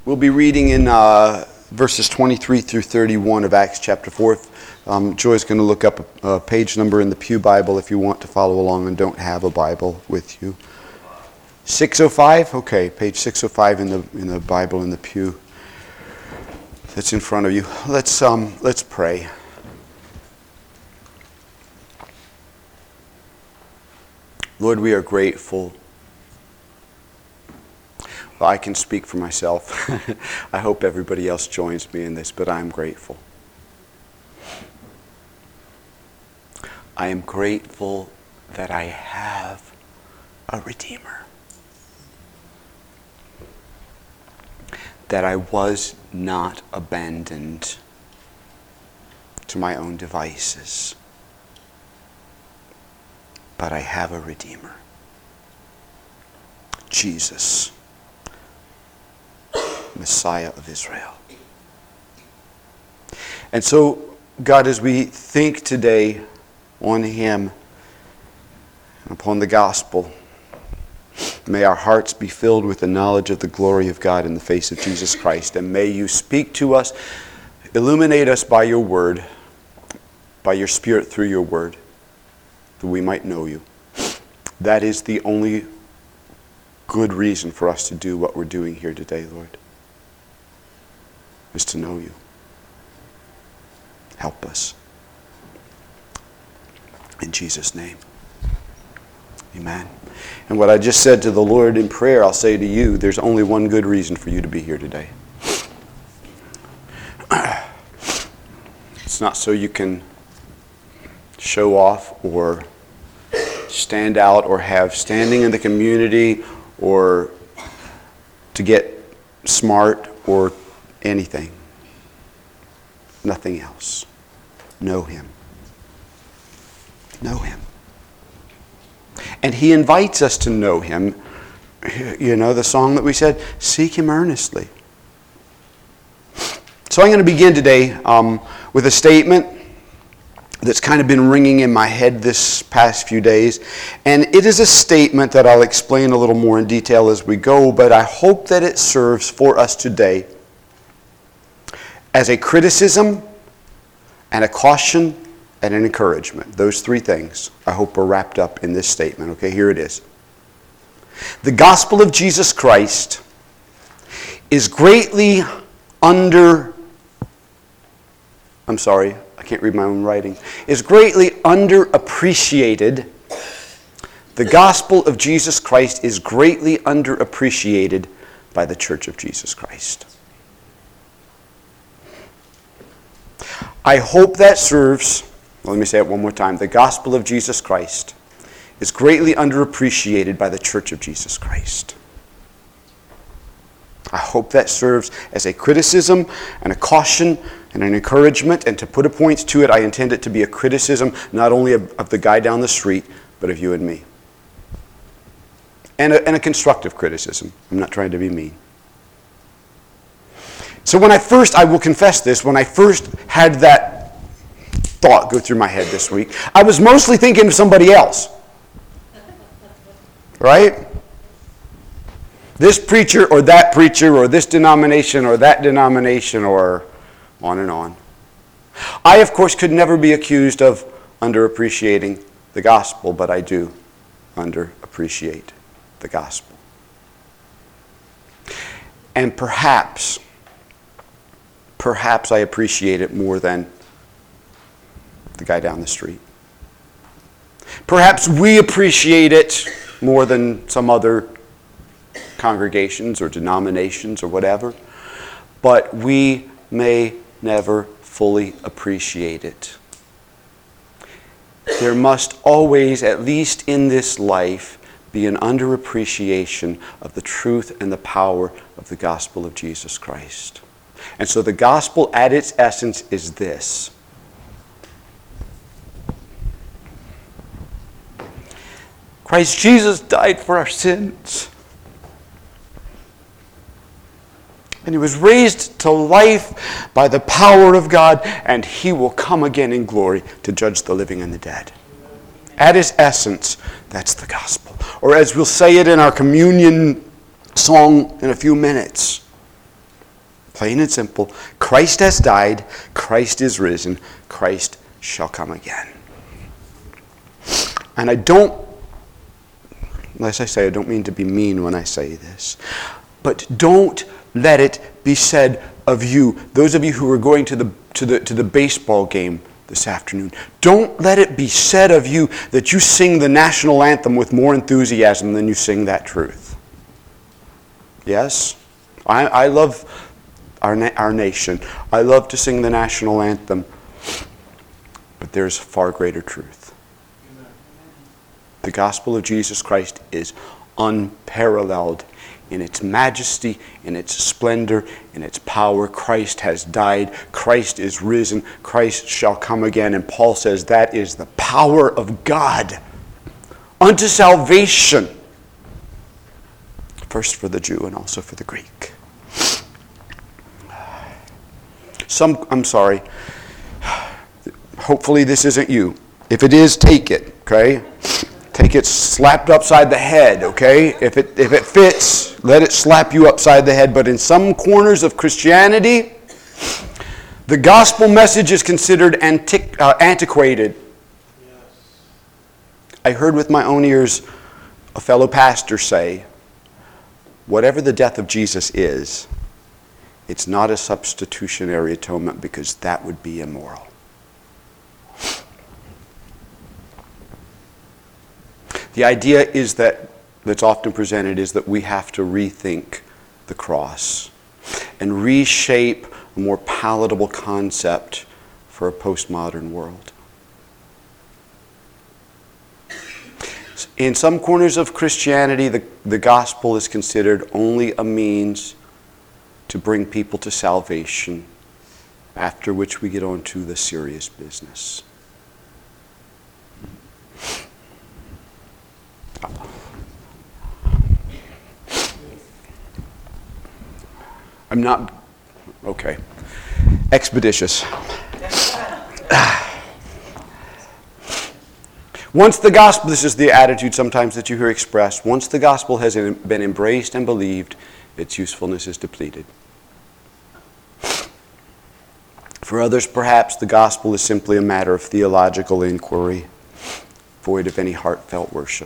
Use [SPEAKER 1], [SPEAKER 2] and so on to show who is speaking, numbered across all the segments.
[SPEAKER 1] We'll be reading in verses 23 through 31 of Acts chapter 4. Joy's going to look up a page number in the Pew Bible if you want to follow along and don't have a Bible with you. 605? Okay, page 605 in the Bible in the pew that's in front of you. Let's pray. Lord, we are grateful. Well, I can speak for myself. I hope everybody else joins me in this, but I'm grateful. I am grateful that I have a Redeemer. That I was not abandoned to my own devices. But I have a Redeemer. Jesus. Messiah of Israel. And so, God, as we think today on Him and upon the gospel, may our hearts be filled with the knowledge of the glory of God in the face of Jesus Christ. And may you speak to us, illuminate us by your word, by your Spirit through your word, that we might know you. That is the only good reason for us to do what we're doing here today, Lord, is to know you. Help us. In Jesus' name. Amen. And what I just said to the Lord in prayer, I'll say to you, there's only one good reason for you to be here today. It's not so you can show off or stand out or have standing in the community or to get smart or anything. Nothing else. Know Him. Know Him. And He invites us to know Him. You know, the song that we said, seek Him earnestly. So I'm going to begin today with a statement that's kind of been ringing in my head this past few days. And it is a statement that I'll explain a little more in detail as we go, but I hope that it serves for us today as a criticism and a caution and an encouragement. Those three things I hope are wrapped up in this statement. Okay, here it is. The gospel of Jesus Christ is greatly is greatly underappreciated. The gospel of Jesus Christ is greatly underappreciated by the Church of Jesus Christ. I hope that serves, let me say it one more time. The gospel of Jesus Christ is greatly underappreciated by the Church of Jesus Christ. I hope that serves as a criticism and a caution and an encouragement. And to put a point to it, I intend it to be a criticism not only of the guy down the street, but of you and me. And a constructive criticism. I'm not trying to be mean. So I will confess this, when I first had that thought go through my head this week, I was mostly thinking of somebody else. Right? This preacher or this denomination or that denomination or on and on. I, of course, could never be accused of underappreciating the gospel, but I do underappreciate the gospel. And perhaps I appreciate it more than the guy down the street. Perhaps we appreciate it more than some other congregations or denominations or whatever, but we may never fully appreciate it. There must always, at least in this life, be an underappreciation of the truth and the power of the gospel of Jesus Christ. And so the gospel at its essence is this. Christ Jesus died for our sins. And He was raised to life by the power of God, and He will come again in glory to judge the living and the dead. At its essence, that's the gospel. Or as we'll say it in our communion song in a few minutes, Plain and simple. Christ has died. Christ is risen. Christ shall come again. And I don't, as I say, I don't mean to be mean when I say this, but don't let it be said of you, those of you who are going to the baseball game this afternoon, don't let it be said of you that you sing the national anthem with more enthusiasm than you sing that truth. Yes, I love our nation. I love to sing the national anthem, but there's far greater truth. The gospel of Jesus Christ is unparalleled in its majesty, in its splendor, in its power. Christ has died. Christ is risen. Christ shall come again. And Paul says that is the power of God unto salvation, first for the Jew and also for the Greek. I'm sorry. Hopefully this isn't you. If it is, take it, okay? Take it slapped upside the head, okay? If it fits, let it slap you upside the head. But in some corners of Christianity, the gospel message is considered antiquated. Yes. I heard with my own ears a fellow pastor say, whatever the death of Jesus is, it's not a substitutionary atonement because that would be immoral. The idea is that's often presented is that we have to rethink the cross and reshape a more palatable concept for a postmodern world. In some corners of Christianity, the gospel is considered only a means to bring people to salvation, after which we get on to the serious business. I'm not, okay, expeditious. Once the gospel, this is the attitude sometimes that you hear expressed, once the gospel has been embraced and believed, its usefulness is depleted. For others, perhaps, the gospel is simply a matter of theological inquiry, void of any heartfelt worship.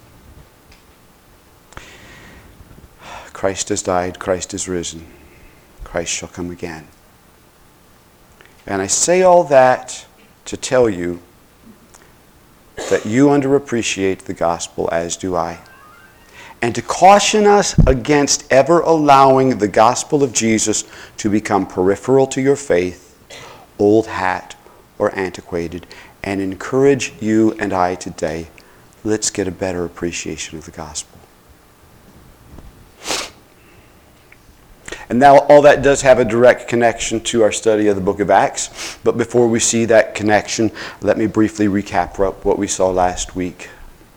[SPEAKER 1] Christ has died, Christ is risen, Christ shall come again. And I say all that to tell you that you underappreciate the gospel, as do I. And to caution us against ever allowing the gospel of Jesus to become peripheral to your faith, old hat, or antiquated, and encourage you and I today, let's get a better appreciation of the gospel. And now all that does have a direct connection to our study of the book of Acts. But before we see that connection, let me briefly recap what we saw last week.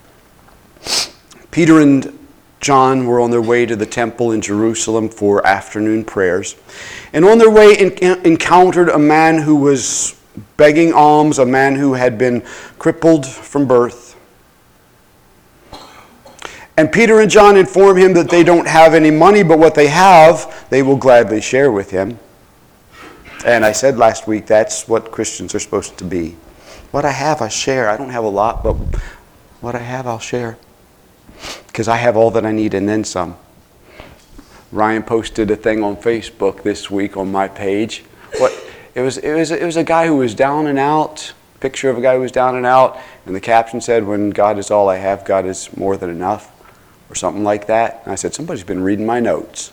[SPEAKER 1] Peter and John were on their way to the temple in Jerusalem for afternoon prayers. And on their way encountered a man who was begging alms, a man who had been crippled from birth. And Peter and John inform him that they don't have any money, but what they have, they will gladly share with him. And I said last week, that's what Christians are supposed to be. What I have, I share. I don't have a lot, but what I have, I'll share. Because I have all that I need and then some. Ryan posted a thing on Facebook this week on my page. It was a guy who was down and out. Picture of a guy who was down and out, and the caption said, "When God is all I have, God is more than enough," or something like that. And I said, somebody's been reading my notes.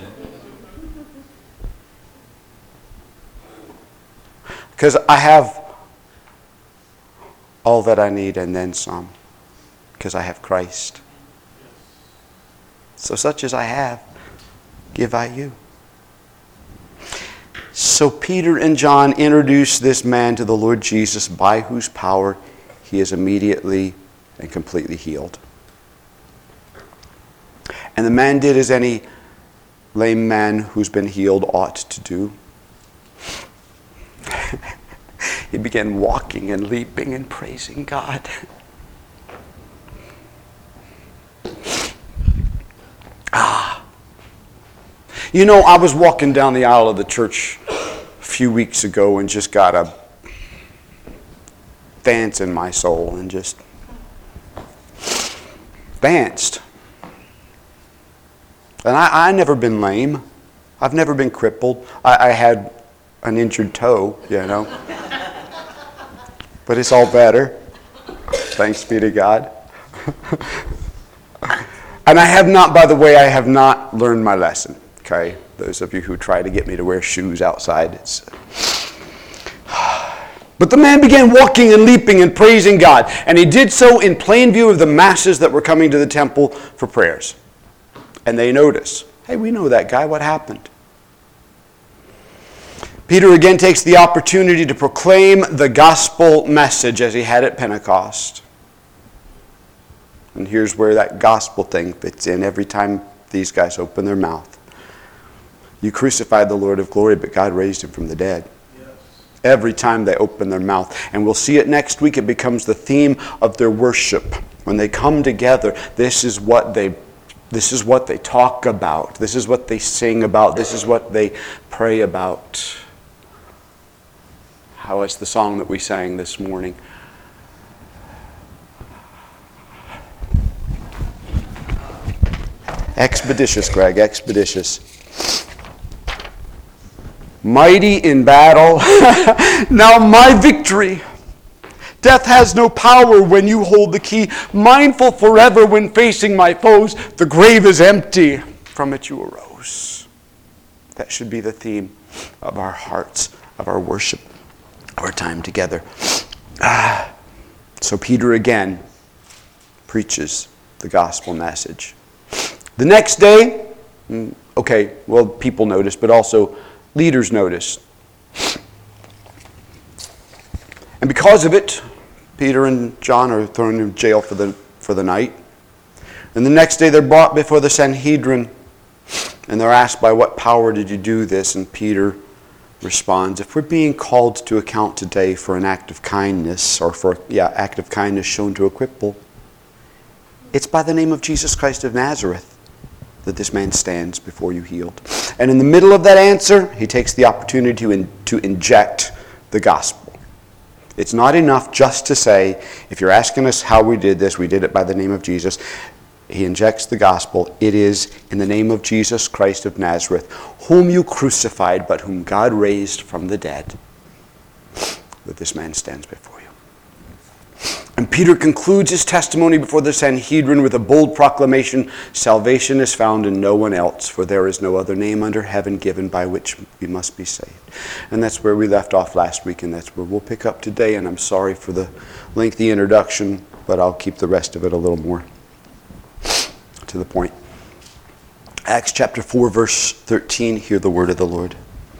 [SPEAKER 1] Because I have all that I need and then some. Because I have Christ. So such as I have, give I you. So Peter and John introduced this man to the Lord Jesus, by whose power he is immediately and completely healed. And the man did as any lame man who's been healed ought to do. He began walking and leaping and praising God. You know, I was walking down the aisle of the church a few weeks ago and just got a dance in my soul and just danced. And I never been lame. I've never been crippled. I had an injured toe, you know. But it's all better. Thanks be to God. And I have not, by the way, I have not learned my lesson. Okay? Those of you who try to get me to wear shoes outside. But the man began walking and leaping and praising God. And he did so in plain view of the masses that were coming to the temple for prayers. And they notice, hey, we know that guy. What happened? Peter again takes the opportunity to proclaim the gospel message as he had at Pentecost. And here's where that gospel thing fits in every time these guys open their mouth. You crucified the Lord of glory, but God raised him from the dead. Yes. Every time they open their mouth. And we'll see it next week. It becomes the theme of their worship. When they come together, this is what they talk about. This is what they sing about. This is what they pray about. How is the song that we sang this morning? Expeditious, Greg, expeditious. Mighty in battle, now my victory. Death has no power when you hold the key. Mindful forever when facing my foes. The grave is empty. From it you arose. That should be the theme of our hearts, of our worship, our time together. So Peter again preaches the gospel message. The next day, okay, well, people noticed, but also leaders noticed. And because of it, Peter and John are thrown in jail for the night. And the next day they're brought before the Sanhedrin, and they're asked, by what power did you do this? And Peter responds, if we're being called to account today for an act of kindness, act of kindness shown to a cripple, it's by the name of Jesus Christ of Nazareth that this man stands before you healed. And in the middle of that answer, he takes the opportunity to inject the gospel. It's not enough just to say, if you're asking us how we did this, we did it by the name of Jesus. He injects the gospel. It is in the name of Jesus Christ of Nazareth, whom you crucified, but whom God raised from the dead, that this man stands before you. And Peter concludes his testimony before the Sanhedrin with a bold proclamation, salvation is found in no one else, for there is no other name under heaven given by which we must be saved. And that's where we left off last week, and that's where we'll pick up today. And I'm sorry for the lengthy introduction, but I'll keep the rest of it a little more to the point. Acts chapter 4, verse 13, hear the word of the Lord.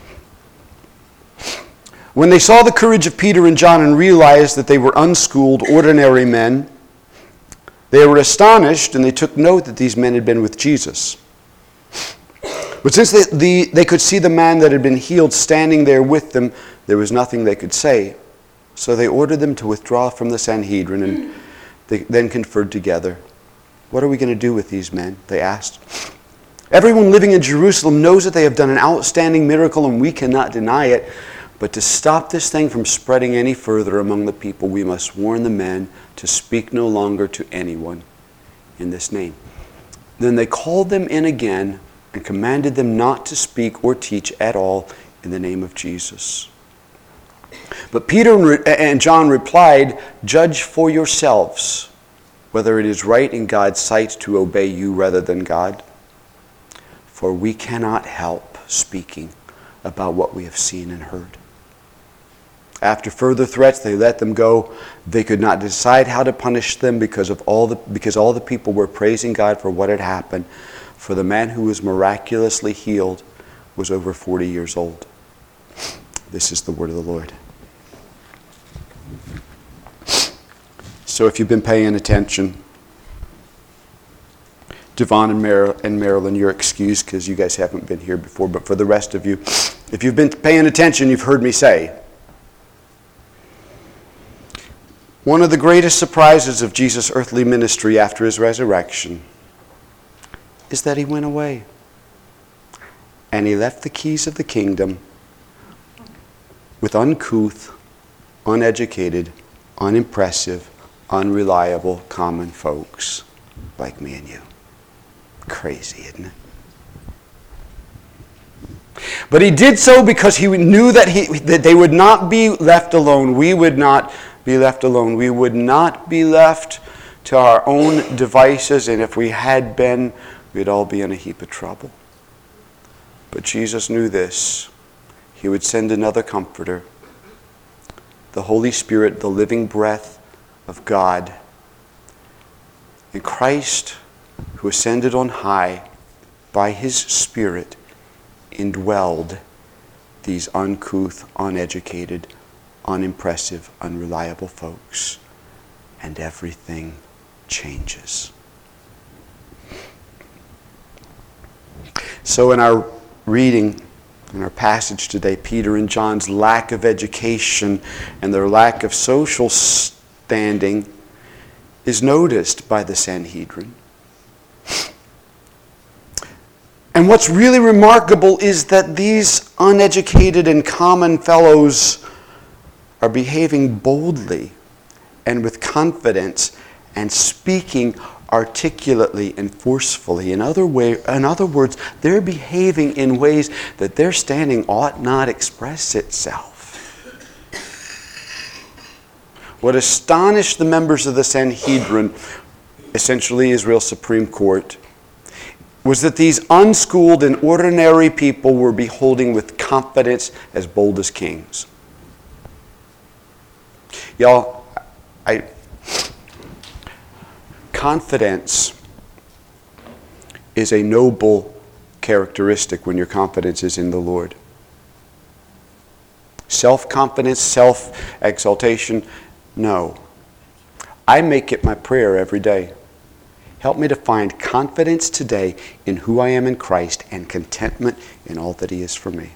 [SPEAKER 1] When they saw the courage of Peter and John and realized that they were unschooled, ordinary men, they were astonished, and they took note that these men had been with Jesus. But since they could see the man that had been healed standing there with them, there was nothing they could say. So they ordered them to withdraw from the Sanhedrin, and they then conferred together. What are we going to do with these men? They asked. Everyone living in Jerusalem knows that they have done an outstanding miracle, and we cannot deny it. But to stop this thing from spreading any further among the people, we must warn the men to speak no longer to anyone in this name. Then they called them in again and commanded them not to speak or teach at all in the name of Jesus. But Peter and John replied, judge for yourselves whether it is right in God's sight to obey you rather than God. For we cannot help speaking about what we have seen and heard. After further threats, they let them go. They could not decide how to punish them because all the people were praising God for what had happened. For the man who was miraculously healed was over 40 years old. This is the word of the Lord. So if you've been paying attention, Devon and Marilyn, you're excused because you guys haven't been here before. But for the rest of you, if you've been paying attention, you've heard me say, one of the greatest surprises of Jesus' earthly ministry after his resurrection is that he went away. And he left the keys of the kingdom with uncouth, uneducated, unimpressive, unreliable, common folks like me and you. Crazy, isn't it? But he did so because he knew that they would not be left alone. We would not be left alone. We would not be left to our own devices, and if we had been, we'd all be in a heap of trouble. But Jesus knew this. He would send another comforter, the Holy Spirit, the living breath of God. And Christ, who ascended on high by his Spirit, indwelled these uncouth, uneducated, unimpressive, unreliable folks. And everything changes. So in our reading, in our passage today, Peter and John's lack of education and their lack of social standing is noticed by the Sanhedrin. And what's really remarkable is that these uneducated and common fellows are behaving boldly and with confidence and speaking articulately and forcefully. In other words, they're behaving in ways that their standing ought not express itself. What astonished the members of the Sanhedrin, essentially Israel's Supreme Court, was that these unschooled and ordinary people were beholding with confidence as bold as kings. Y'all, confidence is a noble characteristic when your confidence is in the Lord. Self-confidence, self-exaltation, no. I make it my prayer every day. Help me to find confidence today in who I am in Christ and contentment in all that He is for me.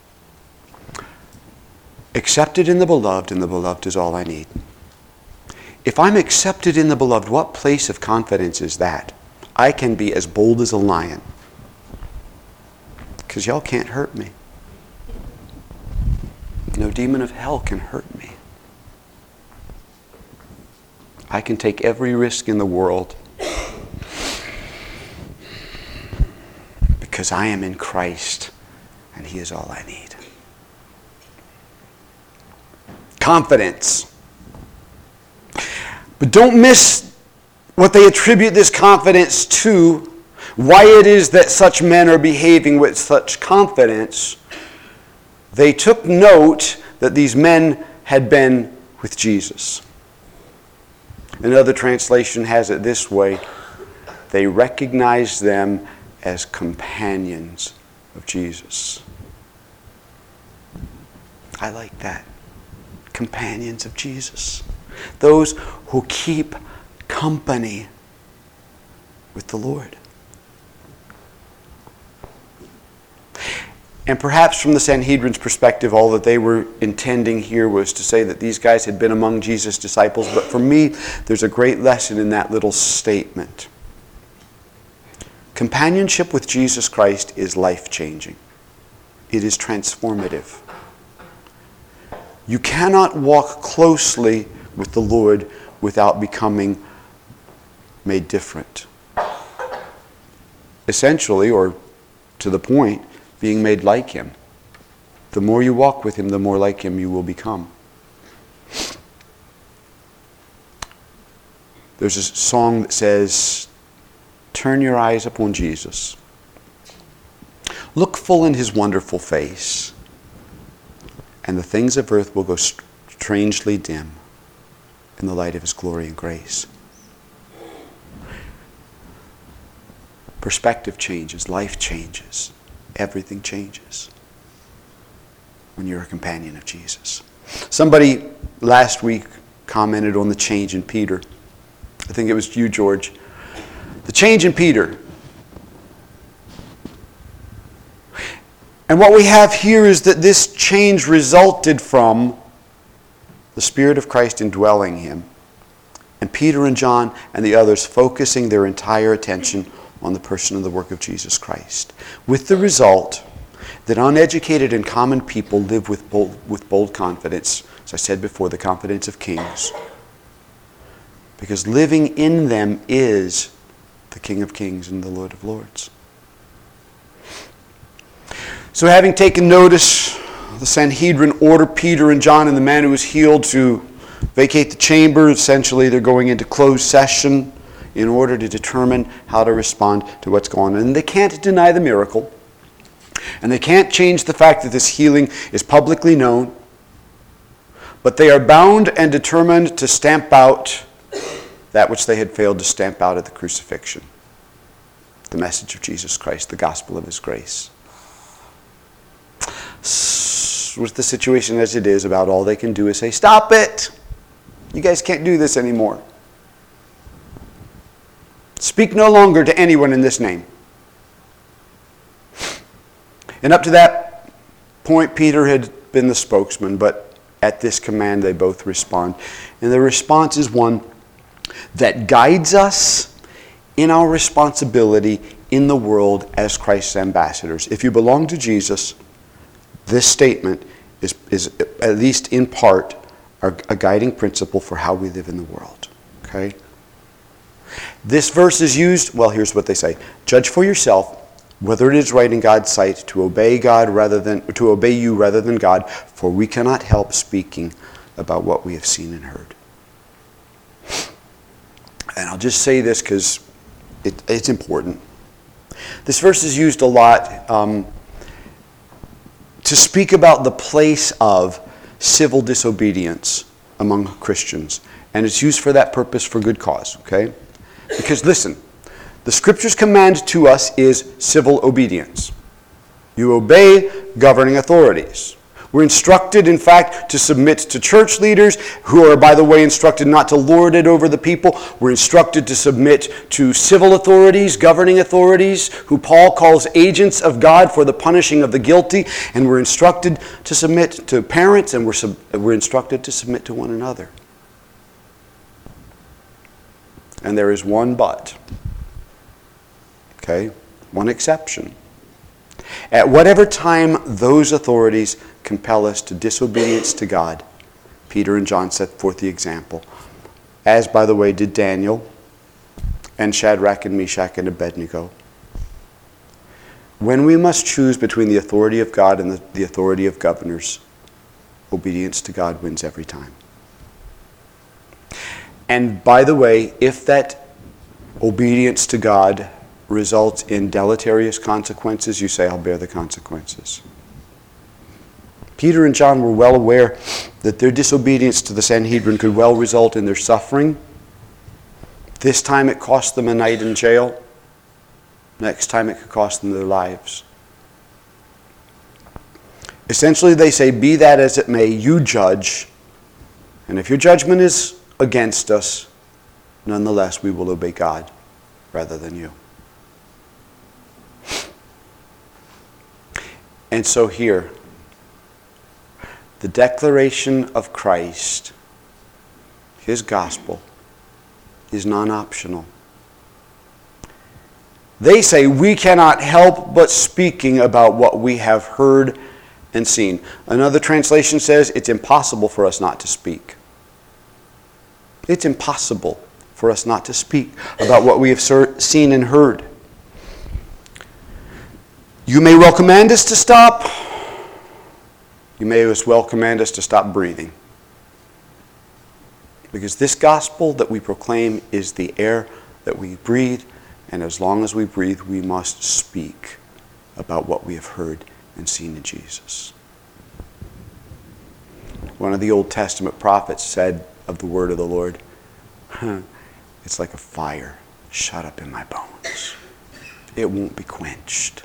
[SPEAKER 1] Accepted in the Beloved, and the Beloved is all I need. If I'm accepted in the Beloved, what place of confidence is that? I can be as bold as a lion. Because y'all can't hurt me. No demon of hell can hurt me. I can take every risk in the world because I am in Christ and He is all I need. Confidence. But don't miss what they attribute this confidence to, why it is that such men are behaving with such confidence. They took note that these men had been with Jesus. Another translation has it this way: they recognized them as companions of Jesus. I like that. Companions of Jesus. Those who keep company with the Lord. And perhaps from the Sanhedrin's perspective, all that they were intending here was to say that these guys had been among Jesus' disciples. But for me, there's a great lesson in that little statement. Companionship with Jesus Christ is life-changing. It is transformative. You cannot walk closely with the Lord without becoming made different. Essentially, or to the point, being made like Him. The more you walk with Him, the more like Him you will become. There's a song that says, "Turn your eyes upon Jesus. Look full in His wonderful face, and the things of earth will go strangely dim in the light of His glory and grace." Perspective changes, life changes. Everything changes when you're a companion of Jesus. Somebody last week commented on the change in Peter. I think it was you, George. The change in Peter. And what we have here is that this change resulted from the Spirit of Christ indwelling him, and Peter and John and the others focusing their entire attention on the person and the work of Jesus Christ. With the result that uneducated and common people live with bold confidence. As I said before, the confidence of kings. Because living in them is the King of Kings and the Lord of Lords. So having taken notice, the Sanhedrin order Peter and John and the man who was healed to vacate the chamber. Essentially, they're going into closed session in order to determine how to respond to what's going on. And they can't deny the miracle. And they can't change the fact that this healing is publicly known. But they are bound and determined to stamp out that which they had failed to stamp out at the crucifixion. The message of Jesus Christ, the gospel of His grace. With the situation as it is, about all they can do is say, "Stop it! You guys can't do this anymore. Speak no longer to anyone in this name." And up to that point, Peter had been the spokesman, but at this command they both respond. And the response is one that guides us in our responsibility in the world as Christ's ambassadors. If you belong to Jesus, this statement is at least in part a guiding principle for how we live in the world. Okay? This verse is used, well, here's what they say. Judge for yourself whether it is right in God's sight to obey you rather than God, for we cannot help speaking about what we have seen and heard. And I'll just say this because it's important. This verse is used a lot to speak about the place of civil disobedience among Christians. And it's used for that purpose for good cause, okay? Because listen, the Scripture's command to us is civil obedience. You obey governing authorities. We're instructed, in fact, to submit to church leaders who are, by the way, instructed not to lord it over the people. We're instructed to submit to civil authorities, governing authorities, who Paul calls agents of God for the punishing of the guilty. And we're instructed to submit to parents, and we're instructed to submit to one another. And there is one but. Okay? One exception. At whatever time those authorities compel us to disobedience to God, Peter and John set forth the example, as, by the way, did Daniel and Shadrach and Meshach and Abednego. When we must choose between the authority of God and the authority of governors, obedience to God wins every time. And by the way, if that obedience to God results in deleterious consequences, you say, I'll bear the consequences. Peter and John were well aware that their disobedience to the Sanhedrin could well result in their suffering. This time it cost them a night in jail. Next time it could cost them their lives. Essentially they say, be that as it may, you judge. And if your judgment is against us, nonetheless we will obey God rather than you. And so here, the declaration of Christ, His gospel, is non-optional. They say we cannot help but speaking about what we have heard and seen. Another translation says it's impossible for us not to speak. It's impossible for us not to speak about what we have seen and heard. You may well command us to stop. You may as well command us to stop breathing. Because this gospel that we proclaim is the air that we breathe, and as long as we breathe, we must speak about what we have heard and seen in Jesus. One of the Old Testament prophets said of the word of the Lord, it's like a fire shut up in my bones. It won't be quenched.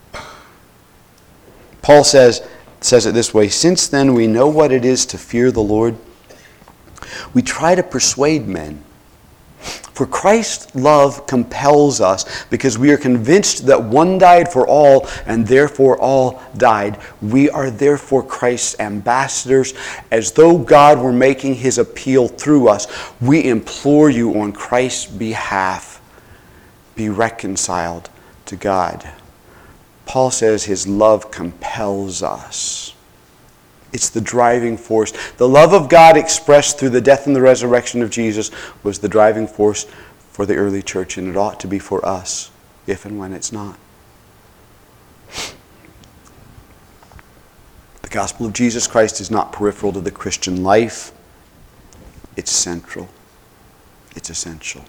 [SPEAKER 1] Paul says it this way, since then we know what it is to fear the Lord, we try to persuade men. For Christ's love compels us, because we are convinced that one died for all, and therefore all died. We are therefore Christ's ambassadors. As though God were making His appeal through us, we implore you on Christ's behalf, be reconciled to God. Paul says his love compels us. It's the driving force. The love of God expressed through the death and the resurrection of Jesus was the driving force for the early church, and it ought to be for us, if and when it's not. The gospel of Jesus Christ is not peripheral to the Christian life. It's central. It's essential.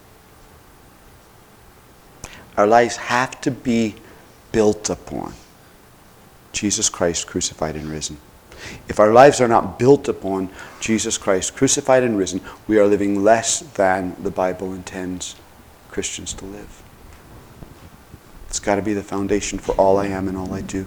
[SPEAKER 1] Our lives have to be built upon Jesus Christ crucified and risen. If our lives are not built upon Jesus Christ crucified and risen, we are living less than the Bible intends Christians to live. It's got to be the foundation for all I am and all I do.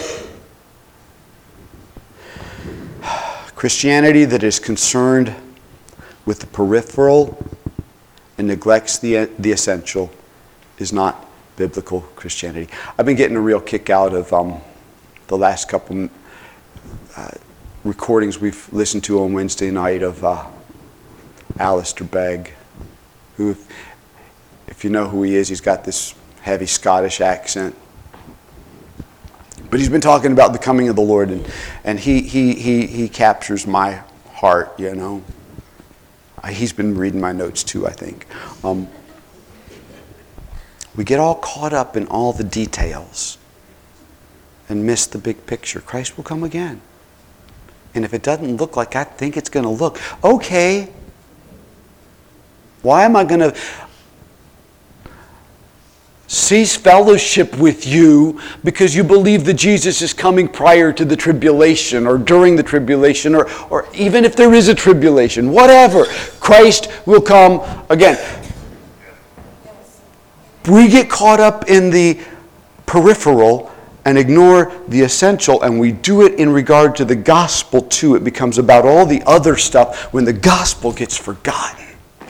[SPEAKER 1] Christianity that is concerned with the peripheral and neglects the essential is not biblical Christianity. I've been getting a real kick out of the last couple recordings we've listened to on Wednesday night of Alistair Begg, who, if you know who he is, he's got this heavy Scottish accent. But he's been talking about the coming of the Lord, and he captures my heart, you know. He's been reading my notes too, I think. We get all caught up in all the details and miss the big picture. Christ will come again. And if it doesn't look like I think it's going to look, okay. Why am I going to cease fellowship with you because you believe that Jesus is coming prior to the tribulation or during the tribulation or even if there is a tribulation, whatever, Christ will come again. We get caught up in the peripheral and ignore the essential, and we do it in regard to the gospel too. It becomes about all the other stuff when the gospel gets forgotten.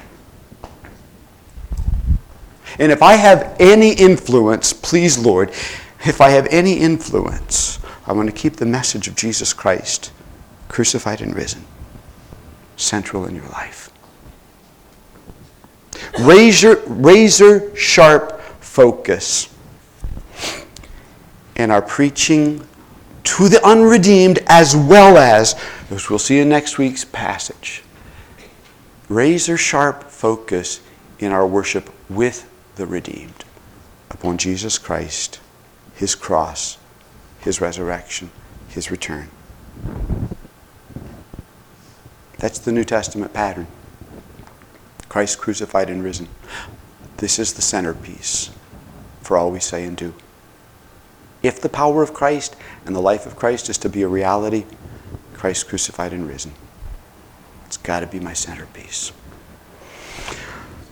[SPEAKER 1] And if I have any influence, please Lord, if I have any influence, I want to keep the message of Jesus Christ, crucified and risen, central in your life. Razor sharp focus in our preaching to the unredeemed, as well as we'll see in next week's passage. Razor sharp focus in our worship with the redeemed upon Jesus Christ, His cross, His resurrection, His return. That's the New Testament pattern. Christ crucified and risen. This is the centerpiece for all we say and do. If the power of Christ and the life of Christ is to be a reality, Christ crucified and risen. It's got to be my centerpiece.